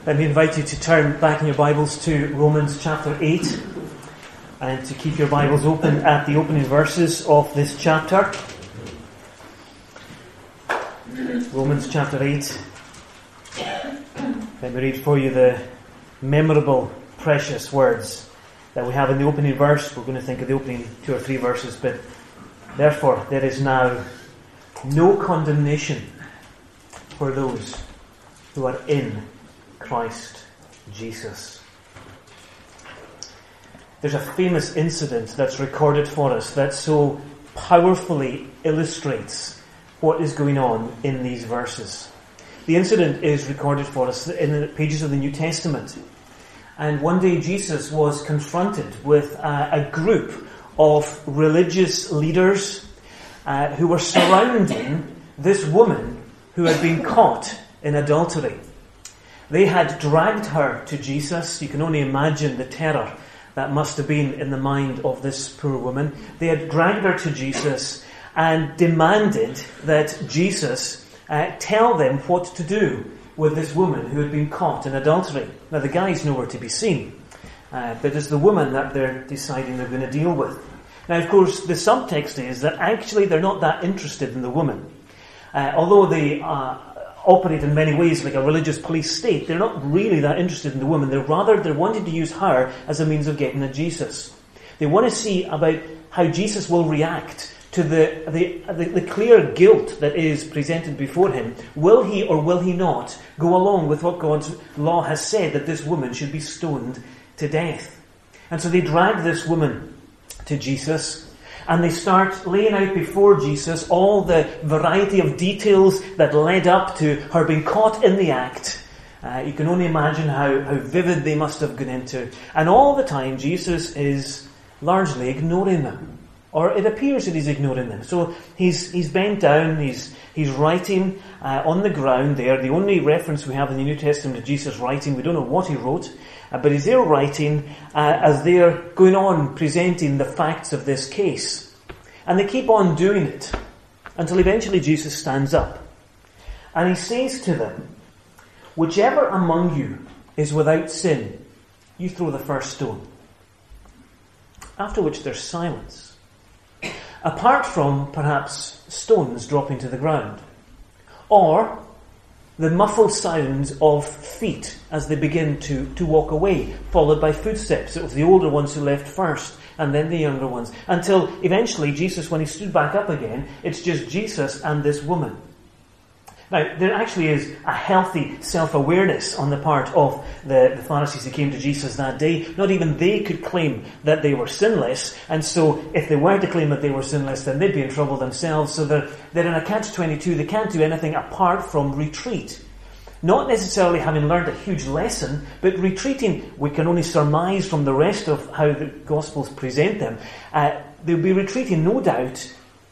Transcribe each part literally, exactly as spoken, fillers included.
Let me invite you to turn back in your Bibles to Romans chapter eight and to keep your Bibles open at the opening verses of this chapter. Romans chapter eight. Let me read for you the memorable, precious words that we have in the opening verse. We're going to think of the opening two or three verses, but therefore there is now no condemnation for those who are in Christ Jesus. There's a famous incident that's recorded for us that so powerfully illustrates what is going on in these verses. The incident is recorded for us in the pages of the New Testament. And one day Jesus was confronted with a, a group of religious leaders uh, who were surrounding this woman who had been caught in adultery. They had dragged her to Jesus. You can only imagine the terror that must have been in the mind of this poor woman. They had dragged her to Jesus and demanded that Jesus uh, tell them what to do with this woman who had been caught in adultery. Now the guy's nowhere to be seen, uh, but it's the woman that they're deciding they're going to deal with. Now of course the subtext is that actually they're not that interested in the woman. Uh, although they uh, operate in many ways like a religious police state, they're not really that interested in the woman. They're rather, they're wanting to use her as a means of getting at Jesus. They want to see about how Jesus will react to the, the, the, the clear guilt that is presented before him. Will he or will he not go along with what God's law has said, that this woman should be stoned to death? And so they drag this woman to Jesus, and they start laying out before Jesus all the variety of details that led up to her being caught in the act. Uh, you can only imagine how, how vivid they must have gone into. And all the time Jesus is largely ignoring them. Or it appears that he's ignoring them. So he's he's bent down, he's he's writing uh, on the ground there. The only reference we have in the New Testament to Jesus writing, we don't know what he wrote, uh, but he's there writing uh, as they're going on presenting the facts of this case. And they keep on doing it until eventually Jesus stands up. And he says to them, "Whichever among you is without sin, you throw the first stone." After which there's silence. Apart from, perhaps, stones dropping to the ground. Or the muffled sounds of feet as they begin to, to walk away, followed by footsteps. It was the older ones who left first, and then the younger ones. Until eventually Jesus, when he stood back up again, it's just Jesus and this woman. Now, there actually is a healthy self-awareness on the part of the, the Pharisees who came to Jesus that day. Not even they could claim that they were sinless, and so if they were to claim that they were sinless, then they'd be in trouble themselves. So they're, they're in a catch twenty-two. They can't do anything apart from retreat. Not necessarily having learned a huge lesson, but retreating, we can only surmise from the rest of how the Gospels present them. Uh, they'll be retreating, no doubt,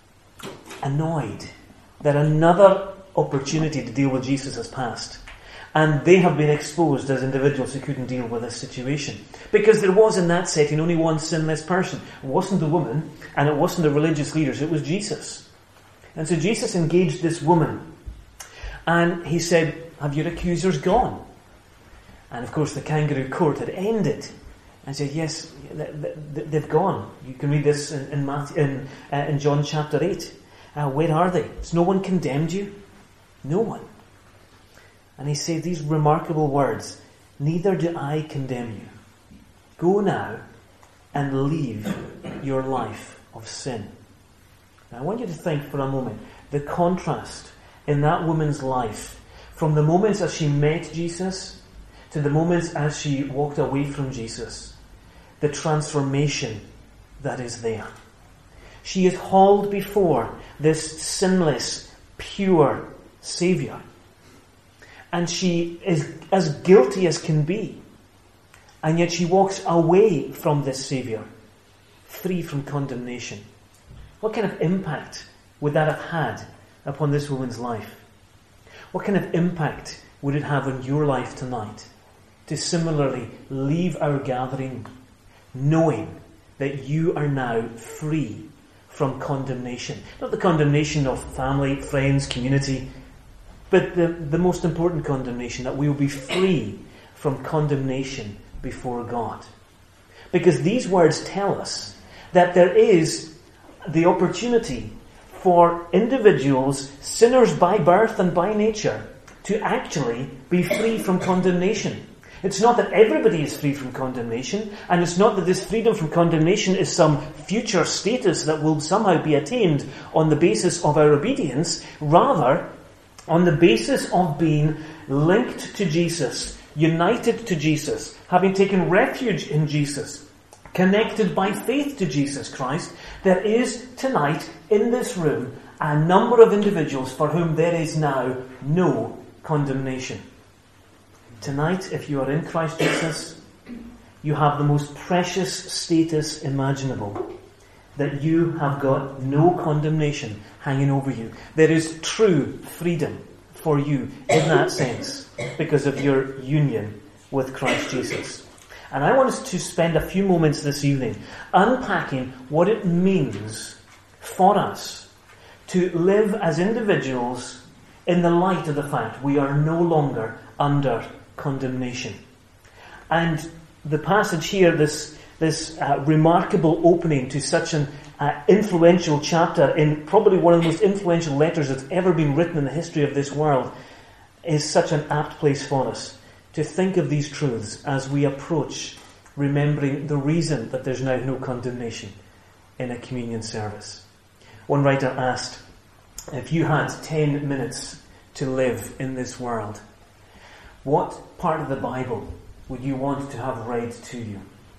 annoyed that another opportunity to deal with Jesus has passed. And they have been exposed as individuals who couldn't deal with this situation. Because there was in that setting only one sinless person. It wasn't the woman, and it wasn't the religious leaders, it was Jesus. And so Jesus engaged this woman. And he said, "Have your accusers gone?" And of course the kangaroo court had ended. And said, "Yes, they've gone." You can read this in, in, Matthew, in, uh, in John chapter eight. Uh, where are they? Has no one condemned you? No one. And he said these remarkable words, "Neither do I condemn you. Go now and leave your life of sin." Now I want you to think for a moment the contrast in that woman's life from the moments as she met Jesus to the moments as she walked away from Jesus. The transformation that is there. She is hauled before this sinless, pure Saviour. And she is as guilty as can be. And yet she walks away from this Saviour, free from condemnation. What kind of impact would that have had upon this woman's life? What kind of impact would it have on your life tonight to similarly leave our gathering knowing that you are now free from condemnation? Not the condemnation of family, friends, community, but the, the most important condemnation, that we will be free from condemnation before God. Because these words tell us that there is the opportunity for individuals, sinners by birth and by nature, to actually be free from condemnation. It's not that everybody is free from condemnation, and it's not that this freedom from condemnation is some future status that will somehow be attained on the basis of our obedience. Rather, on the basis of being linked to Jesus, united to Jesus, having taken refuge in Jesus, connected by faith to Jesus Christ, there is tonight in this room a number of individuals for whom there is now no condemnation. Tonight, if you are in Christ Jesus, you have the most precious status imaginable, that you have got no condemnation hanging over you. There is true freedom for you in that sense because of your union with Christ Jesus. And I want us to spend a few moments this evening unpacking what it means for us to live as individuals in the light of the fact we are no longer under condemnation. And the passage here, this this uh, remarkable opening to such an uh, influential chapter in probably one of the most influential letters that's ever been written in the history of this world, is such an apt place for us to think of these truths as we approach remembering the reason that there's now no condemnation in a communion service. One writer asked, if you had ten minutes to live in this world, what part of the Bible would you want to have read to you?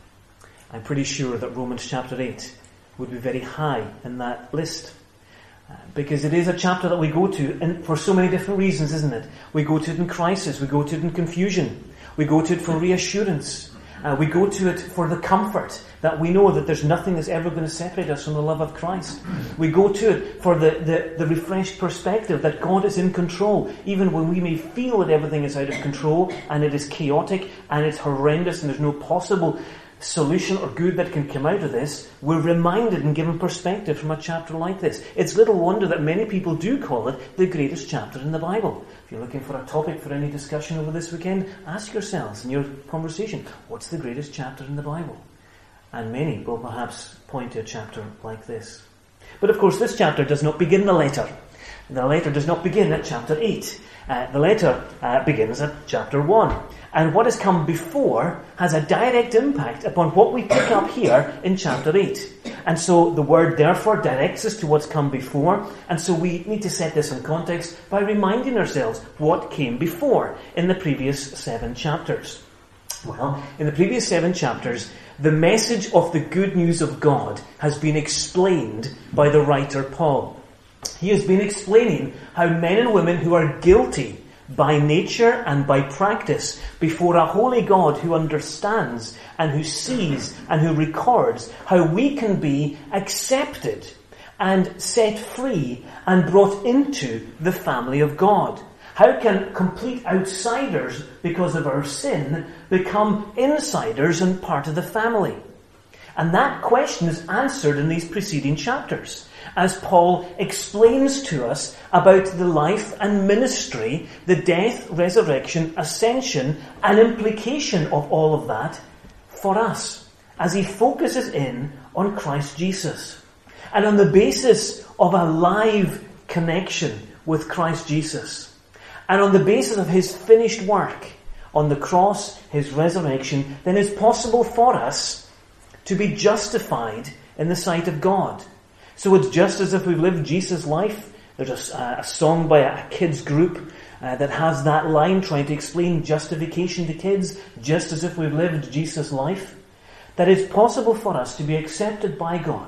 I'm pretty sure that Romans chapter eight would be very high in that list. Uh, because it is a chapter that we go to and for so many different reasons, isn't it? We go to it in crisis, we go to it in confusion, we go to it for reassurance, uh, we go to it for the comfort that we know that there's nothing that's ever going to separate us from the love of Christ. We go to it for the, the, the refreshed perspective that God is in control, even when we may feel that everything is out of control and it is chaotic and it's horrendous and there's no possible solution or good that can come out of this. We're reminded and given perspective from a chapter like this. It's little wonder that many people do call it the greatest chapter in the Bible. If you're looking for a topic for any discussion over this weekend, ask yourselves in your conversation, what's the greatest chapter in the Bible? And many will perhaps point to a chapter like this. But of course, this chapter does not begin the letter. The letter does not begin at chapter eight. Uh, the letter uh, begins at chapter one. And what has come before has a direct impact upon what we pick up here in chapter eight. And so the word therefore directs us to what's come before. And so we need to set this in context by reminding ourselves what came before in the previous seven chapters. Well, in the previous seven chapters, the message of the good news of God has been explained by the writer Paul. He has been explaining how men and women who are guilty by nature and by practice before a holy God who understands and who sees and who records how we can be accepted and set free and brought into the family of God. How can complete outsiders, because of our sin, become insiders and part of the family? And that question is answered in these preceding chapters, as Paul explains to us about the life and ministry, the death, resurrection, ascension, and implication of all of that for us, as he focuses in on Christ Jesus. And on the basis of a live connection with Christ Jesus, and on the basis of his finished work on the cross, his resurrection, then it's possible for us to be justified in the sight of God. So it's just as if we've lived Jesus' life. There's a, a song by a kids group uh, that has that line trying to explain justification to kids, just as if we've lived Jesus' life. That it's possible for us to be accepted by God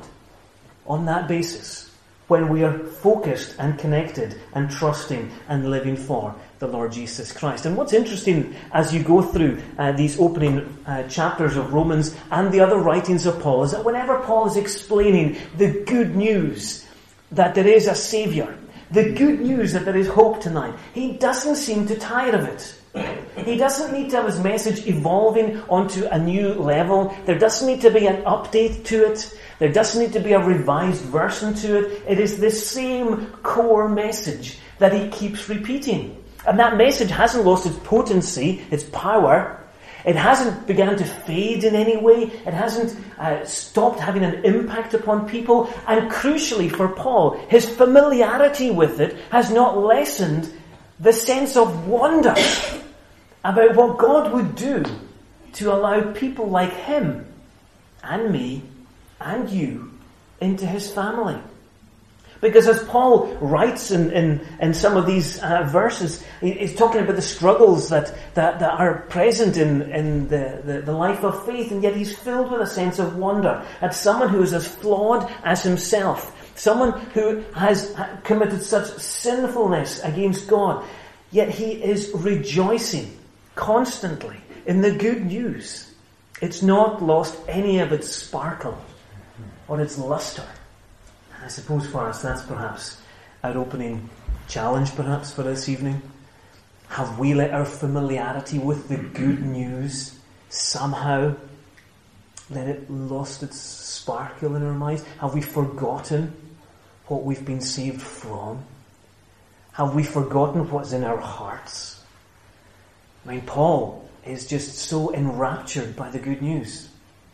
on that basis when we are focused and connected and trusting and living for the Lord Jesus Christ. And what's interesting as you go through uh, these opening uh, chapters of Romans and the other writings of Paul is that whenever Paul is explaining the good news that there is a Saviour, the good news that there is hope tonight, he doesn't seem to tire of it. He doesn't need to have his message evolving onto a new level. There doesn't need to be an update to it. There doesn't need to be a revised version to it. It is the same core message that he keeps repeating. And that message hasn't lost its potency, its power, It hasn't begun to fade in any way. It hasn't uh, stopped having an impact upon people. And crucially for Paul, his familiarity with it has not lessened the sense of wonder about what God would do to allow people like him and me and you into his family. Because as Paul writes in, in, in some of these uh, verses, he, he's talking about the struggles that, that, that are present in, in the, the, the life of faith, and yet he's filled with a sense of wonder at someone who is as flawed as himself, someone who has committed such sinfulness against God, yet he is rejoicing constantly in the good news. It's not lost any of its sparkle or its luster. I suppose for us that's perhaps our opening challenge perhaps for this evening. Have we let our familiarity with the good news somehow let it lost its sparkle in our minds? Have we forgotten what we've been saved from? Have we forgotten what's in our hearts? I mean, Paul is just so enraptured by the good news.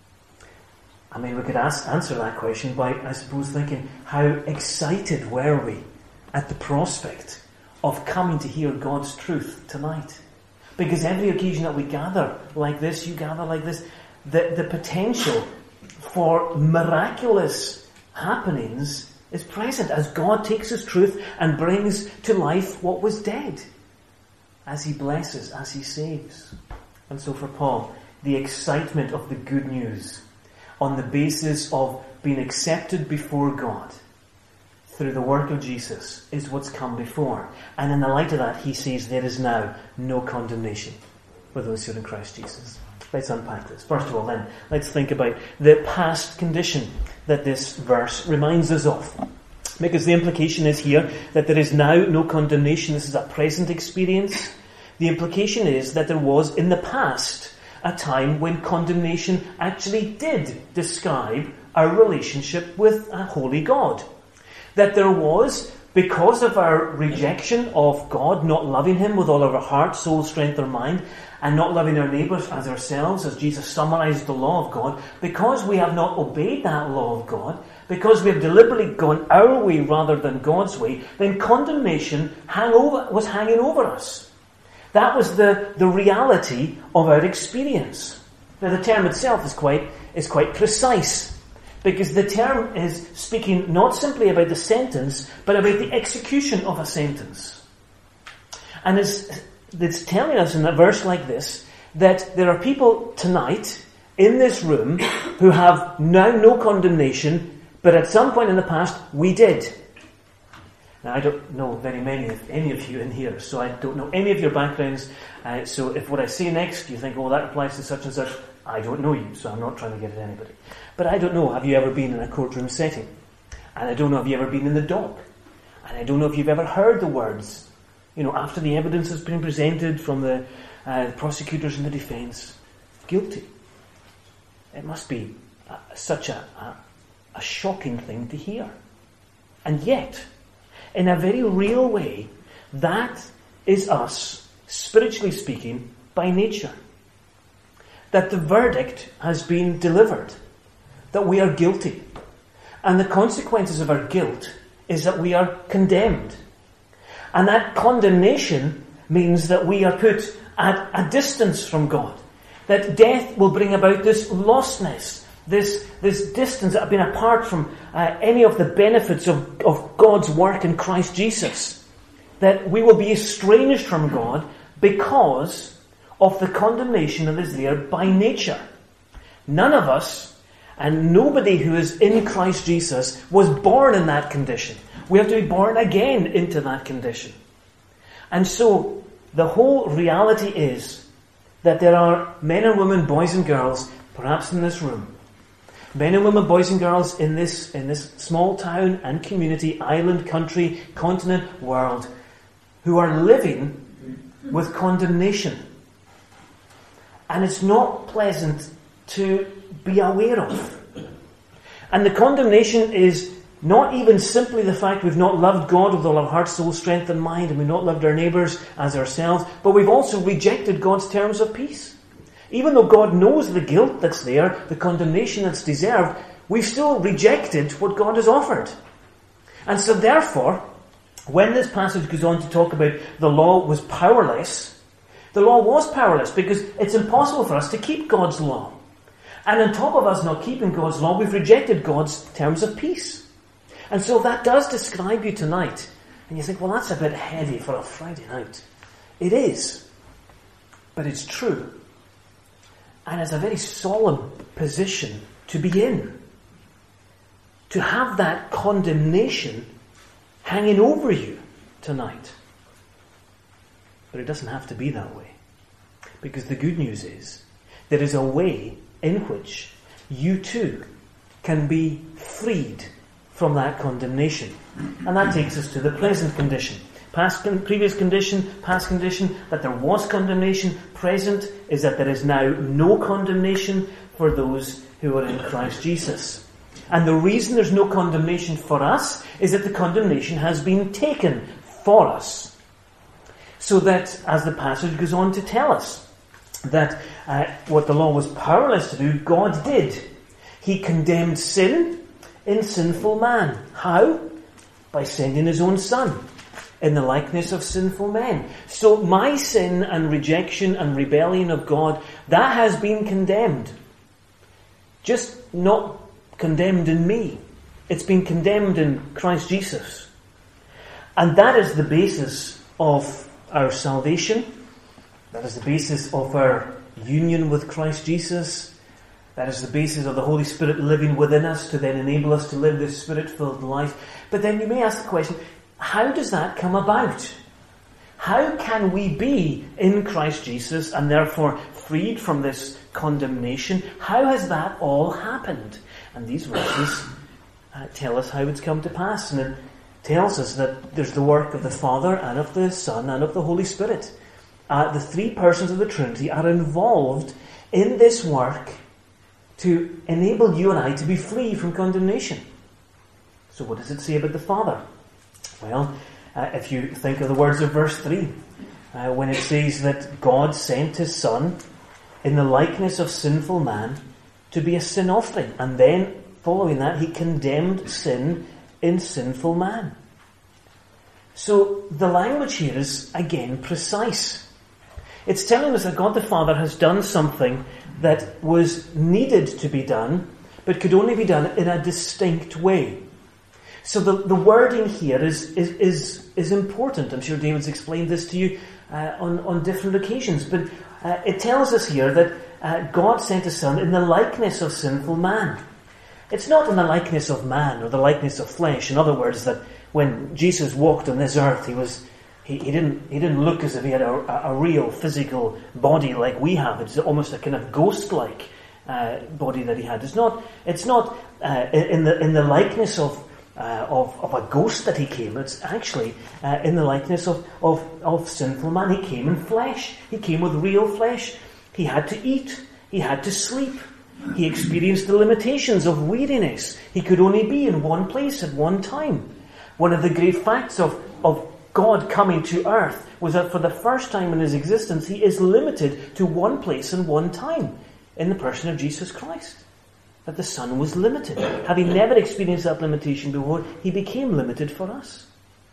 I mean, we could ask, answer that question by, I suppose, thinking, how excited were we at the prospect of coming to hear God's truth tonight? Because every occasion that we gather like this, you gather like this, the, the potential for miraculous happenings is present as God takes his truth and brings to life what was dead, as he blesses, as he saves. And so for Paul, the excitement of the good news on the basis of being accepted before God through the work of Jesus is what's come before. And in the light of that, he says there is now no condemnation for those who are in Christ Jesus. Let's unpack this. First of all, then, let's think about the past condition that this verse reminds us of. Because the implication is here that there is now no condemnation. This is a present experience. The implication is that there was in the past a time when condemnation actually did describe our relationship with a holy God. That there was, because of our rejection of God, not loving him with all of our heart, soul, strength or mind, and not loving our neighbours as ourselves, as Jesus summarised the law of God, because we have not obeyed that law of God, because we have deliberately gone our way rather than God's way, then condemnation hang over, was hanging over us. That was the, the reality of our experience. Now the term itself is quite, is quite precise, because the term is speaking not simply about the sentence, but about the execution of a sentence. And it's, it's telling us in a verse like this, that there are people tonight in this room who have now no condemnation, but at some point in the past we did. Now, I don't know very many of any of you in here, so I don't know any of your backgrounds. Uh, so if what I say next, you think, oh, that applies to such and such, I don't know you, so I'm not trying to get at anybody. But I don't know, have you ever been in a courtroom setting? And I don't know, have you ever been in the dock? And I don't know if you've ever heard the words, you know, after the evidence has been presented from the, uh, the prosecutors and the defence, guilty. It must be uh, such a, a, a shocking thing to hear. And yet, in a very real way, that is us, spiritually speaking, by nature. That the verdict has been delivered, that we are guilty. And the consequences of our guilt is that we are condemned. And that condemnation means that we are put at a distance from God. That death will bring about this lostness, this, this distance that have been apart from uh, any of the benefits of, of God's work in Christ Jesus. That we will be estranged from God because of the condemnation that is there by nature. None of us, and nobody who is in Christ Jesus, was born in that condition. We have to be born again into that condition. And so, the whole reality is that there are men and women, boys and girls, perhaps in this room, men and women, boys and girls in this, in this small town and community, island, country, continent, world, who are living with condemnation. And it's not pleasant to be aware of. And the condemnation is not even simply the fact we've not loved God with all our heart, soul, strength and mind, and we've not loved our neighbours as ourselves, but we've also rejected God's terms of peace. Even though God knows the guilt that's there, the condemnation that's deserved, we've still rejected what God has offered. And so therefore, when this passage goes on to talk about the law was powerless, the law was powerless because it's impossible for us to keep God's law. And on top of us not keeping God's law, we've rejected God's terms of peace. And so that does describe you tonight. And you think, well, that's a bit heavy for a Friday night. It is. But it's true. And it's a very solemn position to be in. To have that condemnation hanging over you tonight. But it doesn't have to be that way. Because the good news is, there is a way in which you too can be freed from that condemnation. And that takes us to the present condition. Past, previous condition, past condition, that there was condemnation. Present is that there is now no condemnation for those who are in Christ Jesus. And the reason there's no condemnation for us is that the condemnation has been taken for us. So that, as the passage goes on to tell us, that uh, what the law was powerless to do, God did. He condemned sin in sinful man. How? By sending his own Son in the likeness of sinful men. So my sin and rejection and rebellion of God, that has been condemned. Just not condemned in me. It's been condemned in Christ Jesus. And that is the basis of our salvation. That is the basis of our union with Christ Jesus. That is the basis of the Holy Spirit living within us to then enable us to live this Spirit-filled life. But then you may ask the question, how does that come about? How can we be in Christ Jesus and therefore freed from this condemnation? How has that all happened? And these verses uh, tell us how it's come to pass. And it tells us that there's the work of the Father and of the Son and of the Holy Spirit. Uh, the three persons of the Trinity are involved in this work to enable you and I to be free from condemnation. So what does it say about the Father? Well, uh, if you think of the words of verse three, uh, when it says that God sent his Son in the likeness of sinful man to be a sin offering. And then, following that, he condemned sin in sinful man. So the language here is, again, precise. It's telling us that God the Father has done something that was needed to be done, but could only be done in a distinct way. So the, the wording here is, is, is, is important. I'm sure David's explained this to you uh, on, on different occasions. But uh, it tells us here that uh, God sent his Son in the likeness of sinful man. It's not in the likeness of man or the likeness of flesh. In other words, that when Jesus walked on this earth, he was he, he didn't he didn't look as if he had a, a real physical body like we have. It's almost a kind of ghost-like uh, body that he had. It's not it's not uh, in the in the likeness of Uh, of, of a ghost that he came. It's actually uh, in the likeness of, of, of sinful man. He came in flesh. He came with real flesh. He had to eat. He had to sleep. He experienced the limitations of weariness. He could only be in one place at one time. One of the great facts of, of God coming to earth was that for the first time in his existence, he is limited to one place and one time in the person of Jesus Christ. That the Son was limited. Having never experienced that limitation before, he became limited for us.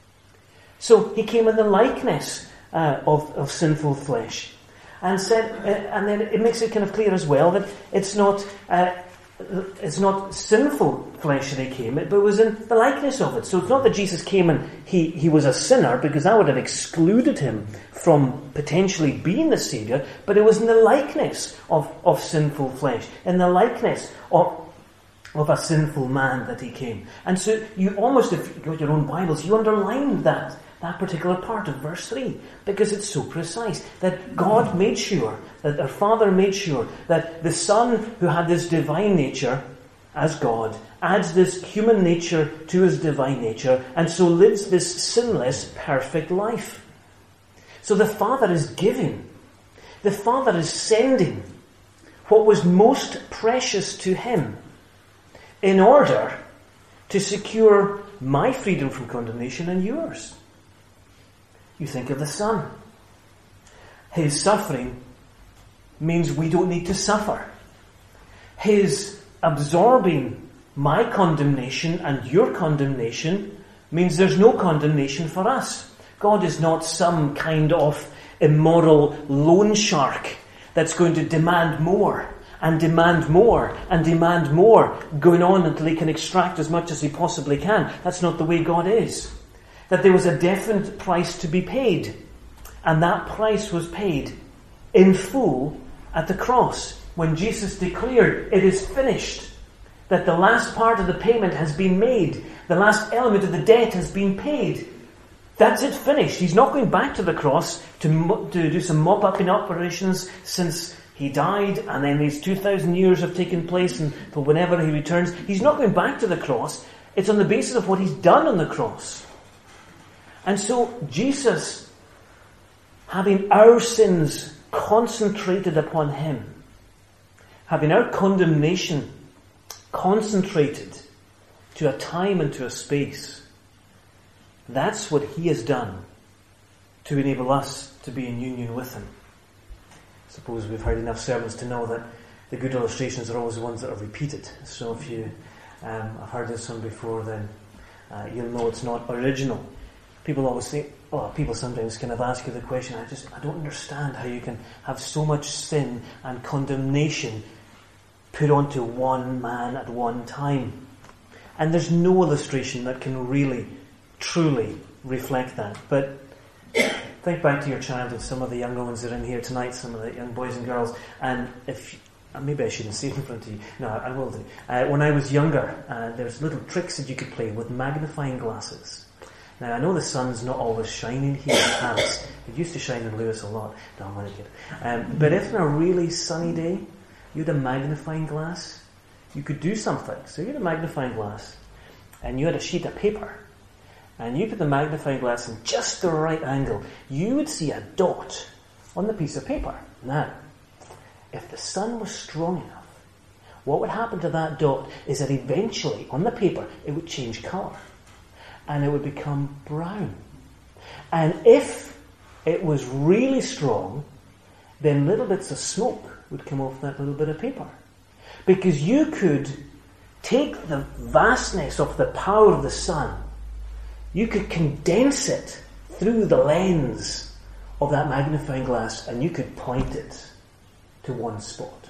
So he came in the likeness uh, of, of sinful flesh. And said, uh, and then it makes it kind of clear as well that it's not uh, it's not sinful flesh that he came, but it was in the likeness of it. So it's not that Jesus came and he, he was a sinner, because that would have excluded him from potentially being the Saviour, but it was in the likeness of, of sinful flesh, in the likeness of, of a sinful man that he came. And so you almost, if you got your own Bibles, you underlined that, that particular part of verse three, because it's so precise, that God made sure, that our Father made sure, that the Son, who had this divine nature as God, adds this human nature to his divine nature, and so lives this sinless, perfect life. So the Father is giving, the Father is sending what was most precious to him in order to secure my freedom from condemnation and yours. You think of the Son. His suffering means we don't need to suffer. His absorbing my condemnation and your condemnation means there's no condemnation for us. God is not some kind of immoral loan shark that's going to demand more and demand more and demand more, going on until he can extract as much as he possibly can. That's not the way God is. That there was a definite price to be paid, and that price was paid in full at the cross when Jesus declared, "It is finished." That the last part of the payment has been made. The last element of the debt has been paid. That's it, finished. He's not going back to the cross to, to do some mop-upping operations since he died, and then these two thousand years have taken place until whenever he returns. He's not going back to the cross. It's on the basis of what he's done on the cross. And so Jesus, having our sins concentrated upon him, having our condemnation concentrated to a time and to a space, that's what he has done to enable us to be in union with him. I suppose we've heard enough sermons to know that the good illustrations are always the ones that are repeated. So if you um, have heard this one before, then uh, you'll know it's not original. People always say, oh, people sometimes kind of ask you the question, I just, I don't understand how you can have so much sin and condemnation put onto one man at one time. And there's no illustration that can really, truly reflect that. But think back to your childhood, some of the younger ones that are in here tonight, some of the young boys and girls, and if, maybe I shouldn't say it in front of you, no, I will do. Uh, when I was younger, uh, there's little tricks that you could play with magnifying glasses. Now, I know the sun's not always shining here in Paris. It used to shine in Lewis a lot. No, I'm only kidding. Um, but if on a really sunny day, you had a magnifying glass, you could do something. So you had a magnifying glass, and you had a sheet of paper, and you put the magnifying glass in just the right angle, you would see a dot on the piece of paper. Now, if the sun was strong enough, what would happen to that dot is that eventually, on the paper, it would change colour. And it would become brown. And if it was really strong, then little bits of smoke would come off that little bit of paper. Because you could take the vastness of the power of the sun, you could condense it through the lens of that magnifying glass, and you could point it to one spot.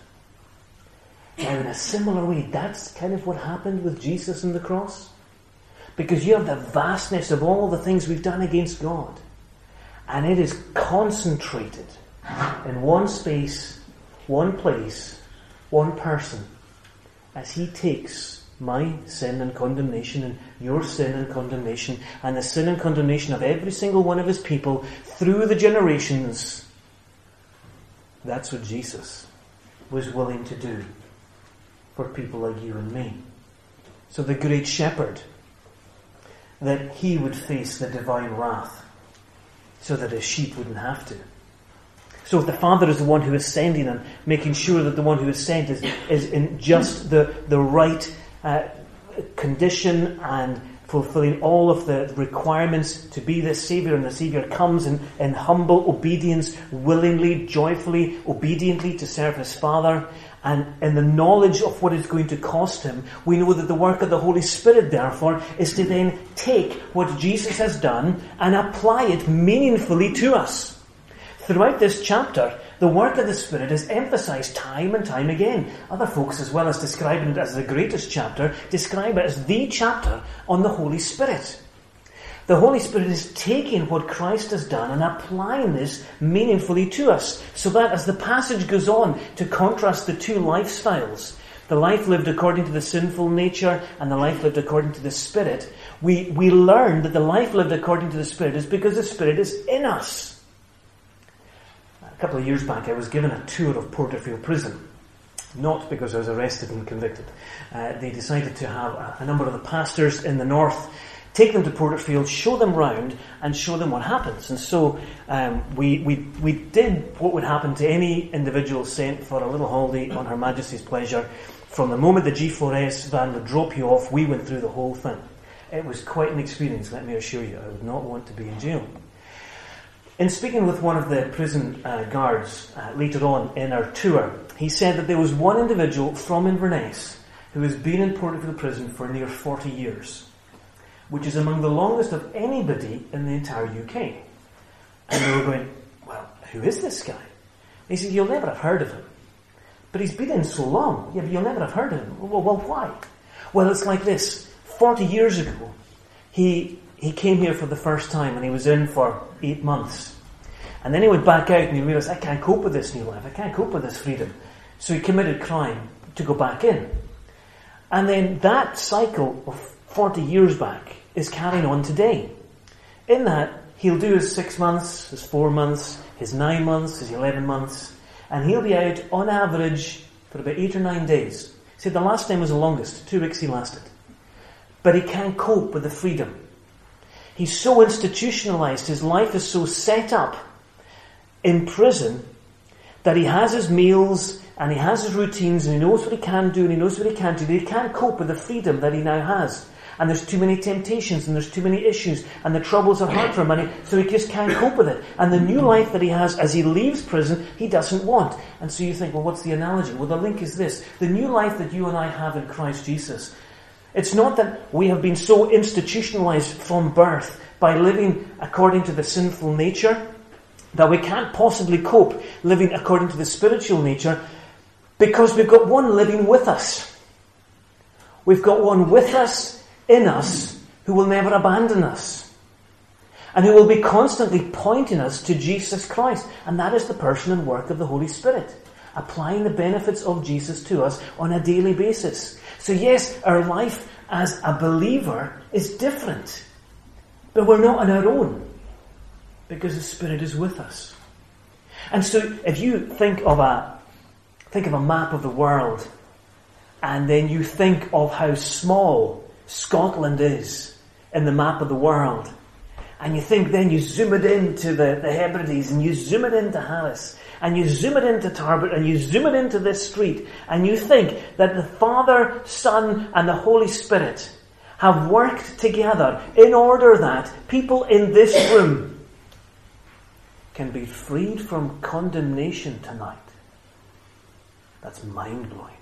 Now, in a similar way, that's kind of what happened with Jesus on the cross. Because you have the vastness of all the things we've done against God. And it is concentrated in one space, one place, one person, as he takes my sin and condemnation and your sin and condemnation and the sin and condemnation of every single one of his people through the generations. That's what Jesus was willing to do for people like you and me. So the great shepherd, that he would face the divine wrath so that his sheep wouldn't have to. So if the Father is the one who is sending and making sure that the one who is sent is, is in just the, the right uh, condition and fulfilling all of the requirements to be the Saviour, and the Saviour comes in, in humble obedience, willingly, joyfully, obediently to serve his Father, and in the knowledge of what it's going to cost him, we know that the work of the Holy Spirit, therefore, is to then take what Jesus has done and apply it meaningfully to us. Throughout this chapter, the work of the Spirit is emphasized time and time again. Other folks, as well as describing it as the greatest chapter, describe it as the chapter on the Holy Spirit. The Holy Spirit is taking what Christ has done and applying this meaningfully to us, so that as the passage goes on to contrast the two lifestyles, the life lived according to the sinful nature and the life lived according to the Spirit, we, we learn that the life lived according to the Spirit is because the Spirit is in us. A couple of years back, I was given a tour of Porterfield Prison. Not because I was arrested and convicted. Uh, they decided to have a, a number of the pastors in the north take them to Porterfield, show them round, and show them what happens. And so um, we, we we did what would happen to any individual sent for a little holiday on Her Majesty's pleasure. From the moment the G four S van would drop you off, we went through the whole thing. It was quite an experience, let me assure you. I would not want to be in jail. In speaking with one of the prison uh, guards uh, later on in our tour, he said that there was one individual from Inverness who has been in Portfield Prison for near forty years, which is among the longest of anybody in the entire U K. And they were going, well, who is this guy? He said, you'll never have heard of him. But he's been in so long. Yeah, but you'll never have heard of him. Well, well why? Well, it's like this. forty years ago, he he came here for the first time and he was in for eight months. And then he went back out and he realised, I can't cope with this new life. I can't cope with this freedom. So he committed crime to go back in. And then that cycle of forty years back is carrying on today. In that, he'll do his six months, his four months, his nine months, his eleven months, and he'll be out on average for about eight or nine days. He said the last time was the longest, two weeks he lasted. But he can't cope with the freedom. He's so institutionalized, his life is so set up in prison that he has his meals and he has his routines and he knows what he can do and he knows what he can't do. He can't cope with the freedom that he now has. And there's too many temptations and there's too many issues and the troubles are hard for him, and he, so he just can't cope with it. And the new life that he has as he leaves prison, he doesn't want. And so you think, well, what's the analogy? Well, the link is this. The new life that you and I have in Christ Jesus, it's not that we have been so institutionalized from birth by living according to the sinful nature that we can't possibly cope living according to the spiritual nature, because we've got one living with us. We've got one with us, in us, who will never abandon us. And who will be constantly pointing us to Jesus Christ. And that is the person and work of the Holy Spirit. Applying the benefits of Jesus to us on a daily basis. So yes, our life as a believer is different. But we're not on our own. Because the Spirit is with us. And so if you think of a think of a map of the world, and then you think of how small Scotland is in the map of the world, and you think then you zoom it into the, the Hebrides, and you zoom it into Harris, and you zoom it into Tarbert, and you zoom it into this street, and you think that the Father, Son, and the Holy Spirit have worked together in order that people in this room can be freed from condemnation tonight. That's mind-blowing.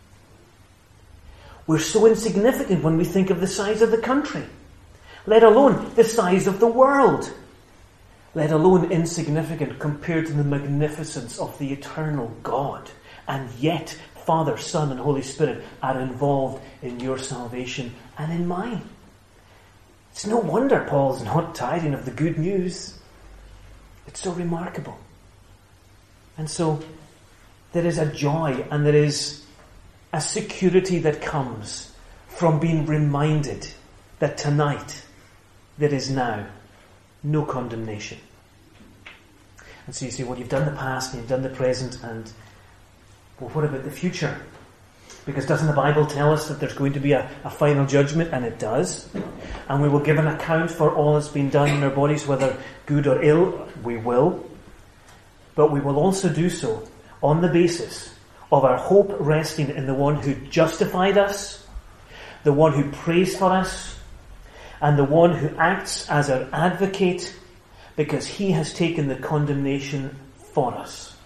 We're so insignificant when we think of the size of the country, let alone the size of the world, let alone insignificant compared to the magnificence of the eternal God. And yet, Father, Son, and Holy Spirit are involved in your salvation and in mine. It's no wonder Paul's not tiring of the good news. It's so remarkable. And so, there is a joy and there is a security that comes from being reminded that tonight there is now no condemnation. And so you say, well, you've done the past and you've done the present, and well, what about the future? Because doesn't the Bible tell us that there's going to be a, a final judgment? And it does. And we will give an account for all that's been done in our bodies, whether good or ill. We will. But we will also do so on the basis of our hope resting in the one who justified us, the one who prays for us, and the one who acts as our advocate, because he has taken the condemnation for us.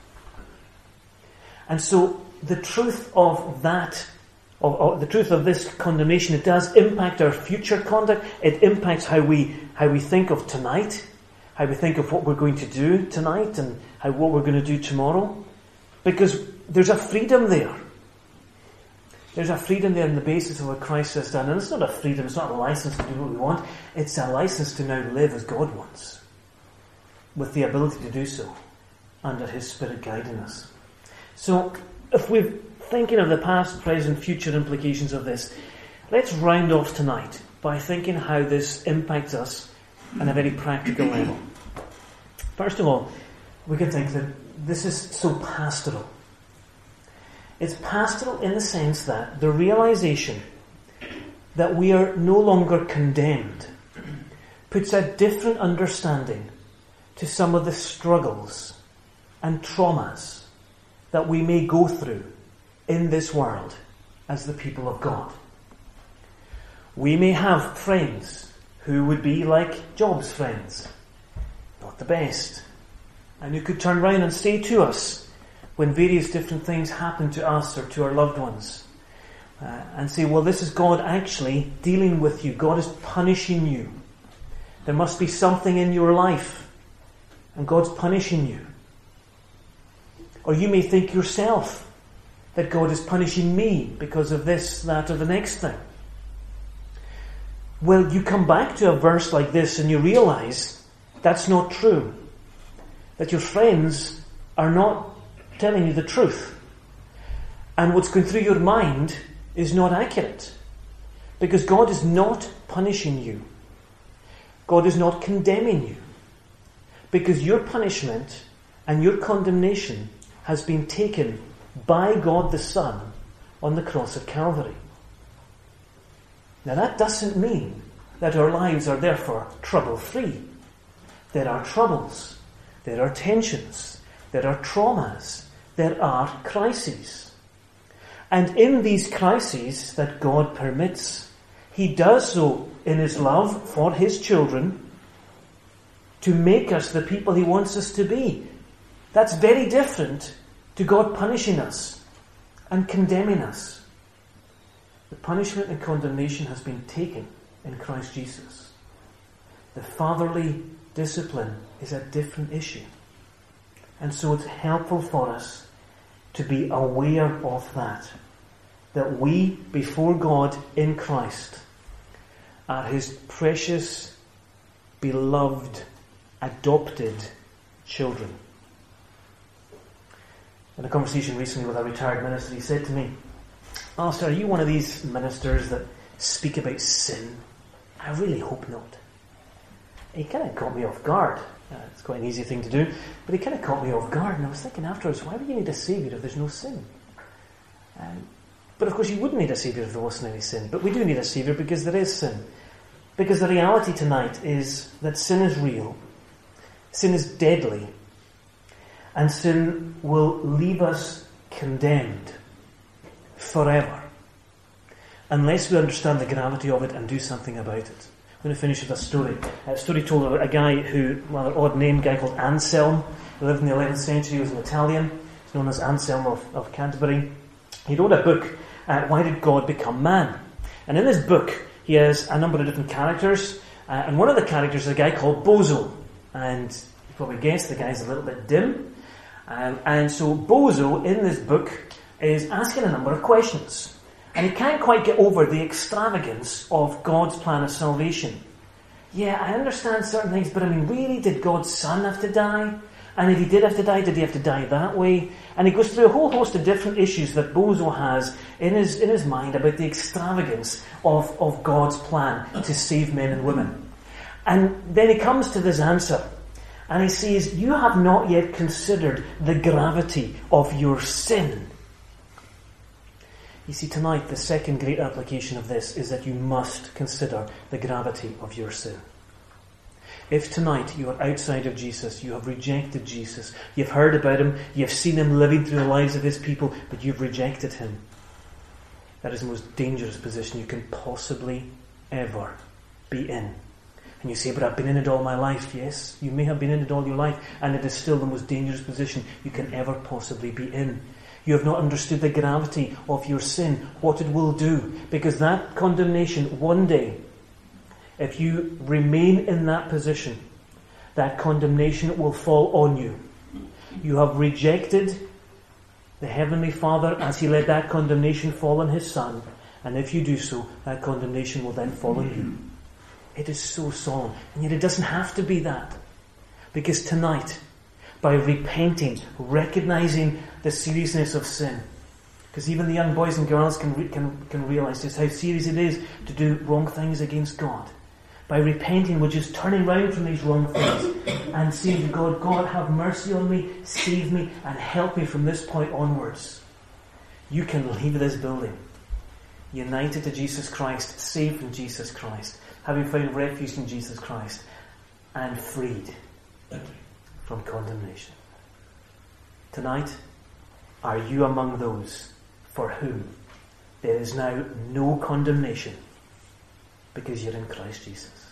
And so the truth of that, of, of the truth of this condemnation, it does impact our future conduct. It impacts how we how we think of tonight, how we think of what we're going to do tonight, and how what we're going to do tomorrow. Because there's a freedom there. There's a freedom there on the basis of what Christ has done. And it's not a freedom, it's not a license to do what we want. It's a license to now live as God wants, with the ability to do so under his Spirit guiding us. So, if we're thinking of the past, present, future implications of this, let's round off tonight by thinking how this impacts us on a very practical level. First of all, we can think that this is so pastoral. It's pastoral in the sense that the realization that we are no longer condemned puts a different understanding to some of the struggles and traumas that we may go through in this world as the people of God. We may have friends who would be like Job's friends. Not the best. and who could turn round and say to us when various different things happen to us or to our loved ones, uh, and say, well, this is God actually dealing with you. God is punishing you. There must be something in your life, and God's punishing you. Or you may think yourself that God is punishing me because of this, that, or the next thing. Well, you come back to a verse like this and you realize that's not true. That your friends are not telling you the truth. And what's going through your mind is not accurate. Because God is not punishing you. God is not condemning you. Because your punishment and your condemnation has been taken by God the Son on the cross of Calvary. Now that doesn't mean that our lives are therefore trouble-free. There are troubles, there are tensions, there are traumas, there are crises. And in these crises that God permits, He does so in His love for His children to make us the people He wants us to be. That's very different to God punishing us and condemning us. The punishment and condemnation has been taken in Christ Jesus. The fatherly discipline is a different issue. And so it's helpful for us to be aware of that. That we, before God in Christ, are His precious, beloved, adopted children. In a conversation recently with a retired minister, he said to me, Alistair, are you one of these ministers that speak about sin? I really hope not. He kind of caught me off guard. Uh, it's quite an easy thing to do, but he kind of caught me off guard, and I was thinking afterwards, why would you need a saviour if there's no sin? Um, but of course you wouldn't need a saviour if there wasn't any sin, but we do need a saviour because there is sin. Because the reality tonight is that sin is real, sin is deadly, and sin will leave us condemned forever unless we understand the gravity of it and do something about it. I'm going to finish with a story. A story told about a guy who, rather odd name, a guy called Anselm. He lived in the eleventh century. He was an Italian. He's known as Anselm of, of Canterbury. He wrote a book, uh, Why Did God Become Man? And in this book, he has a number of different characters. Uh, and one of the characters is a guy called Bozo. And you probably guessed the guy's a little bit dim. Um, and so Bozo, in this book, is asking a number of questions. And he can't quite get over the extravagance of God's plan of salvation. Yeah, I understand certain things, but I mean, really, did God's Son have to die? And if He did have to die, did He have to die that way? And he goes through a whole host of different issues that Bozo has in his in his mind about the extravagance of, of God's plan to save men and women. And then he comes to this answer. And he says, you have not yet considered the gravity of your sin. You see, tonight, the second great application of this is that you must consider the gravity of your sin. If tonight you are outside of Jesus, you have rejected Jesus, you've heard about Him, you've seen Him living through the lives of His people, but you've rejected Him, that is the most dangerous position you can possibly ever be in. And you say, but I've been in it all my life. Yes, you may have been in it all your life, and it is still the most dangerous position you can ever possibly be in. You have not understood the gravity of your sin, what it will do, because that condemnation one day, if you remain in that position, that condemnation will fall on you. You have rejected the Heavenly Father as He let that condemnation fall on His Son, and if you do so, that condemnation will then fall on you. It is so solemn, and yet it doesn't have to be that. Because tonight, by repenting, recognizing the seriousness of sin, because even the young boys and girls can, re- can, can realize just how serious it is to do wrong things against God. By repenting, we're just turning round from these wrong things and saying to God, God, have mercy on me, save me, and help me from this point onwards. You can leave this building, united to Jesus Christ, saved from Jesus Christ, having found refuge in Jesus Christ, and freed from condemnation. Tonight, are you among those for whom there is now no condemnation because you're in Christ Jesus?